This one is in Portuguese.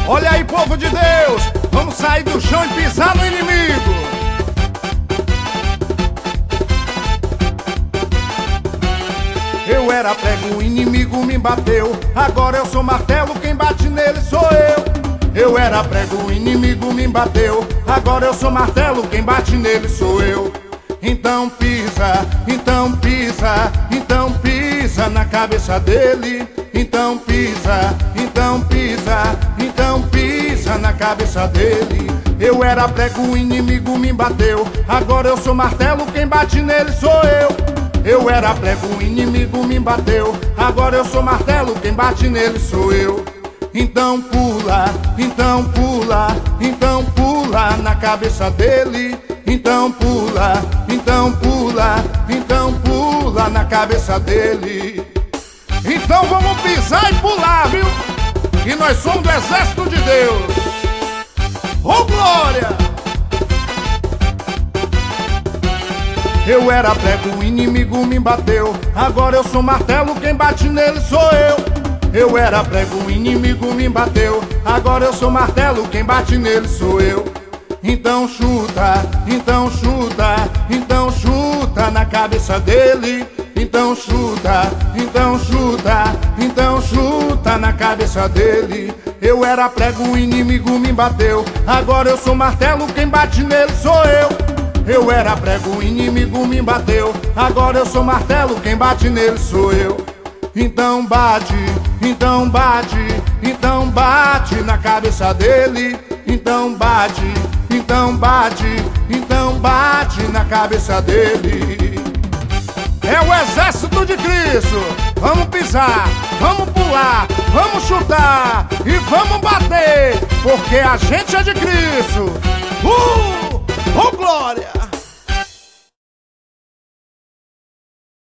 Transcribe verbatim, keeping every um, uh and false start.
Olha aí, povo de Deus, vamos sair do chão e pisar no inimigo. Eu era prego, o inimigo me bateu. Agora eu sou martelo, quem bate nele sou eu. Eu era prego, o inimigo me bateu. Agora eu sou martelo, quem bate nele sou eu. Então pisa, então pisa, então pisa na cabeça dele. Então pisa, então pisa, então pisa na cabeça dele. Eu era prego, o inimigo me bateu. Agora eu sou martelo, quem bate nele sou eu. Eu era prego, o inimigo me bateu. Agora eu sou martelo, quem bate nele sou eu. Então pula, então pula, então pula na cabeça dele. Então pula, então pula, então pula na cabeça dele. Então vamos pisar e pular, viu? Que nós somos do exército de Deus. Ô glória! Eu era prego, o inimigo me bateu. Agora eu sou martelo, quem bate nele sou eu. Eu era prego, o inimigo me bateu. Agora eu sou martelo, quem bate nele sou eu. Então chuta, então chuta, então chuta na cabeça dele. Então chuta, então chuta, então chuta na cabeça dele. Eu era prego, o inimigo me bateu. Agora eu sou martelo, quem bate nele sou eu. Eu era prego, o inimigo me bateu. Agora eu sou martelo, quem bate nele sou eu. Então bate, então bate, então bate na cabeça dele. Então bate, então bate, então bate na cabeça dele. É o exército de Cristo. Vamos pisar, vamos pular, vamos chutar e vamos bater, porque a gente é de Cristo. Uh! Oh glória!